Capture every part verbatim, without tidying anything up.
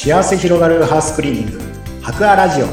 幸せ広がるハウスクリーニング博アラジオ。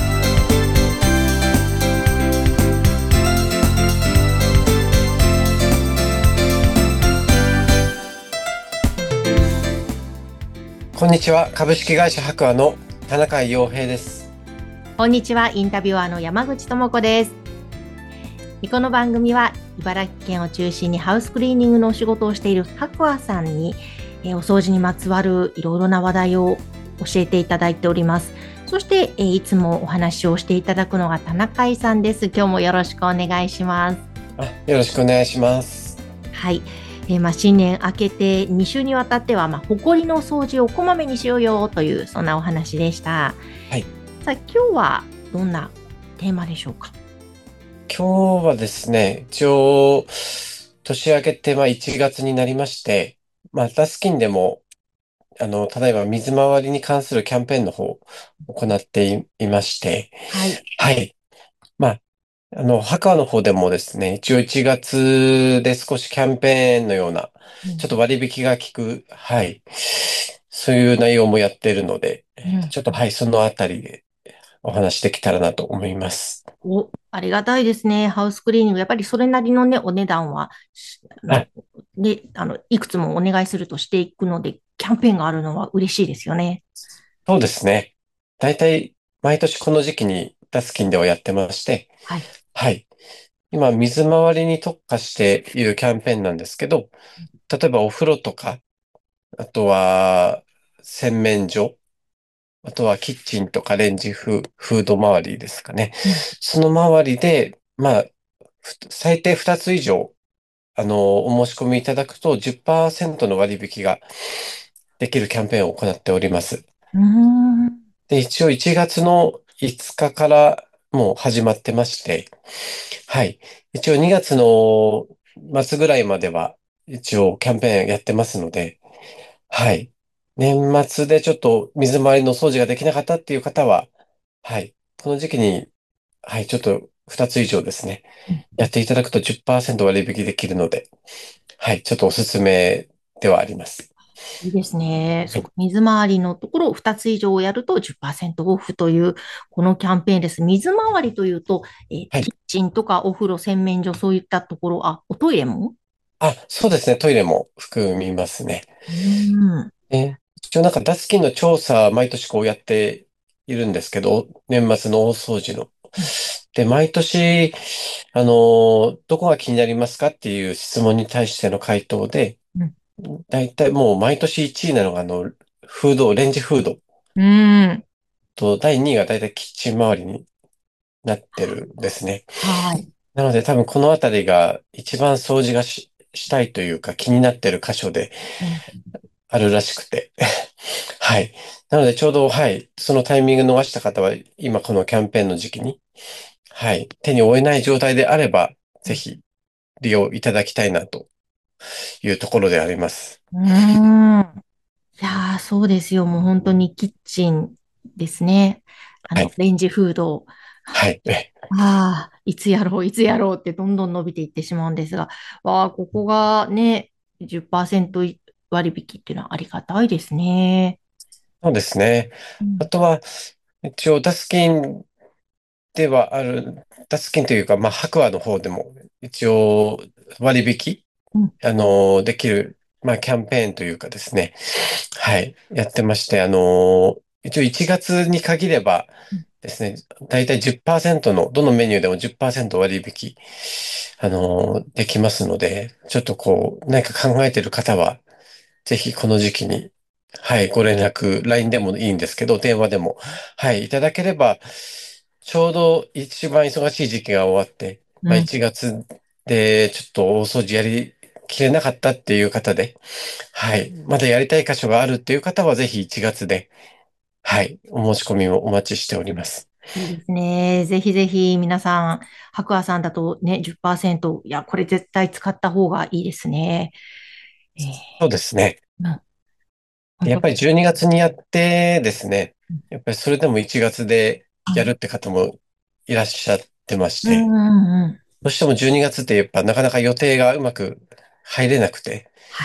こんにちは。株式会社博アの田中洋平です。 こんにちは。インタビュアーの山口智子です。この番組は茨城県を中心にハウスクリーニングのお仕事をしている博アさんにえお掃除にまつわるいろいろな話題を教えていただいております。そしてえいつもお話をしていただくのが田中さんです。今日もよろしくお願いします。 あ、よろしくお願いします。 はい。えーまあ、新年明けてに週にわたっては、まあ、埃の掃除をこまめにしようよというそんなお話でした。 はい。 さあ今日はどんなテーマでしょうか？ 今日はですね、一応、年明けてまあいちがつになりまして、まあ、ダスキンでも、あの、例えば水回りに関するキャンペーンの方を行ってい、いまして、 はい。 はい。まあ、あの、博アの方でもですね、一応いちがつで少しキャンペーンのような、ちょっと割引が効く、はい。そういう内容もやっているので、 うんうんちょっとはい、そのあたりでお話できたらなと思います。 お、ありがたいですね。ハウスクリーニング。やっぱりそれなりのね、お値段は、しあの、 はい。 で、あの、いくつもお願いするとしていくので、キャンペーンがあるのは嬉しいですよね。 そうですね。大体、毎年この時期にダスキンではやってまして、 はい。 はい。今、水回りに特化しているキャンペーンなんですけど、例えばお風呂とか、あとは洗面所、あとはキッチンとかレンジフ、フード周りですかね。 うんその周りで、まあ、ふ最低ふたつ以上、あの、お申し込みいただくとじゅっパーセントの割引ができるキャンペーンを行っております。 うーん。 で、一応いちがつのいつかかからもう始まってまして、はい。一応にがつの末ぐらいまでは一応キャンペーンやってますので、はい。年末でちょっと水回りの掃除ができなかったっていう方は、はい。この時期に、はい、ちょっとふたつ以上ですね。やっていただくとじゅっパーセント割引できるので、はい、ちょっとおすすめではあります。 いいですね。 はい。 そうか、水回りのところをふたつ以上やるとじゅっパーセントオフという、このキャンペーンです。水回りというと、えーはい。 キッチンとかお風呂、洗面所、そういったところ、あ、おトイレも。 あ、そうですね。トイレも含みますね。 うーん。 え、一応なんかダスキンの調査、毎年こうやっているんですけど、年末の大掃除の。 うんで、毎年、あの、どこが気になりますかっていう質問に対しての回答で、 うんだいたいもう毎年いちいなのが、あの、フード、レンジフードうーん。 と、だいにいがだいたいキッチン周りになってるんですね。 はい。 なので多分このあたりが一番掃除がし、したいというか気になってる箇所でうん。 あるらしくて。はい。なのでちょうど、はい、そのタイミング逃した方は今このキャンペーンの時期に、はい、手に負えない状態であれば、ぜひ利用いただきたいなというところであります。 うーん。いやー、そうですよ。もう本当にキッチンですね。あの、 はい。 レンジフード。 はい。えああ、いつやろう、いつやろうってどんどん伸びていってしまうんですが、わあ、ここがね、じゅっパーセント割引っていうのはありがたいですね。 そうですね。 うん。 あとは、一応、ダスキンではある、ダスキンというか、まあ、白亜の方でも、一応、割引、 うん。 あの、できる、まあ、キャンペーンというかですね。はい。やってまして、あの、一応いちがつに限ればですね、だいたいじゅっパーセントの、どのメニューでもじゅっパーセント割引、あの、できますので、ちょっとこう、何か考えている方は、ぜひこの時期に、はい、ご連絡、ライン でもいいんですけど、電話でも、はい、いただければ、ちょうど一番忙しい時期が終わって、まあうん。 いちがつでちょっと大掃除やりきれなかったっていう方で、はい、まだやりたい箇所があるっていう方はぜひいちがつで、はい、お申し込みをお待ちしております。 いいですね。ぜひぜひ皆さん、白亜さんだとね、じゅっパーセント、いや、これ絶対使った方がいいですね。えーそうですね。 うん、本当。 やっぱりじゅうにがつにやってですね、やっぱりそれでもいちがつでやるって方もいらっしゃってましうん、 て、 うん、うん。 どうしてもじゅうにがつってやっぱなかなか予定がうまく入れなくて、 はい。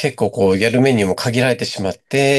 結構こう、やるメニューも限られてしまって、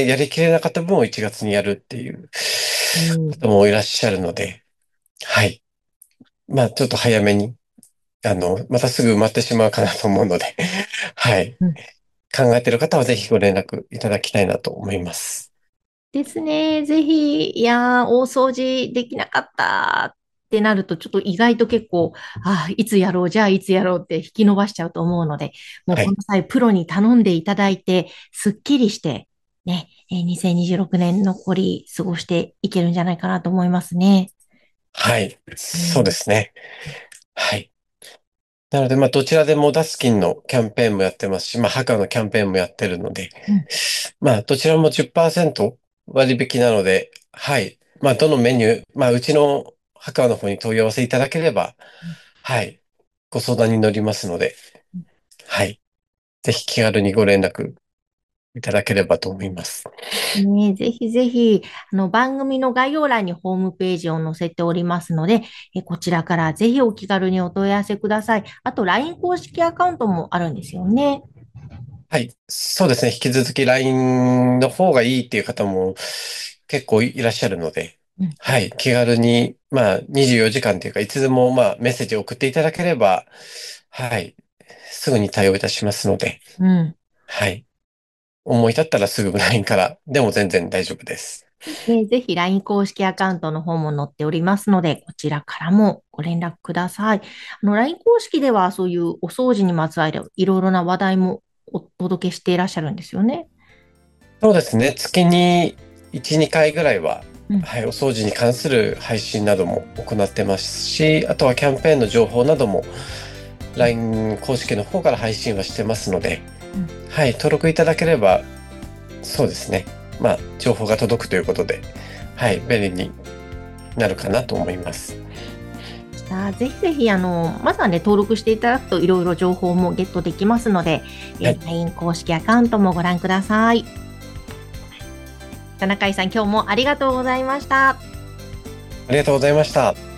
やりきれなかった分をいちがつにやるっていううん方もいらっしゃるので、はい。まあ、ちょっと早めに、あの、またすぐ埋まってしまうかなと思うので、はい。 うん考えている方はぜひご連絡いただきたいなと思います。 ですね。ぜひ、いやー、大掃除できなかったってなると、ちょっと意外と結構、あーいつやろう、じゃあいつやろうって引き伸ばしちゃうと思うので、もうはい。 この際、プロに頼んでいただいて、すっきりして、ね、えーにせんにじゅうろくねん残り過ごしていけるんじゃないかなと思いますね。 はい。 うそうでん。 すね。はい。なので、まあ、どちらでもダスキンのキャンペーンもやってますし、まあ、ハカのキャンペーンもやってるので、 うん。 まあ、どちらもじゅっパーセント割引なので、はい。まあ、どのメニュー、まあ、うちのハカの方に問い合わせいただければ、はい。ご相談に乗りますので、はい。ぜひ気軽にご連絡いただければと思います。 ね、ぜひぜひ、あの、番組の概要欄にホームページを載せておりますので、えこちらからぜひお気軽にお問い合わせください。あと、ライン 公式アカウントもあるんですよね。 はい。そうですね。引き続き ライン の方がいいっていう方も結構いらっしゃるので、 うん。 はい。気軽に、まあ、にじゅうよじかんというか、いつでも、まあ、メッセージを送っていただければ、はい。すぐに対応いたしますので、 うん。 はい。思い立ったらすぐ ライン からでも全然大丈夫です。 ね、ぜひ ライン 公式アカウントの方も載っておりますので、こちらからもご連絡ください。あの、ライン 公式ではそういうお掃除にまつわるいろいろな話題もお届けしていらっしゃるんですよね。 そうですね。月にいち、にかいぐらいは、 うん。 はい、お掃除に関する配信なども行ってますし、あとはキャンペーンの情報なども ライン 公式の方から配信はしてますので、 うん。 はい、登録いただければ、そうですね。まあ、情報が届くということで、はい、便利になるかなと思います。 じゃあぜひぜひ、あの、まずはね、登録していただくといろいろ情報もゲットできますので、えーはい。 ライン 公式アカウントもご覧ください。田中井さん、今日もありがとうございました。 ありがとうございました。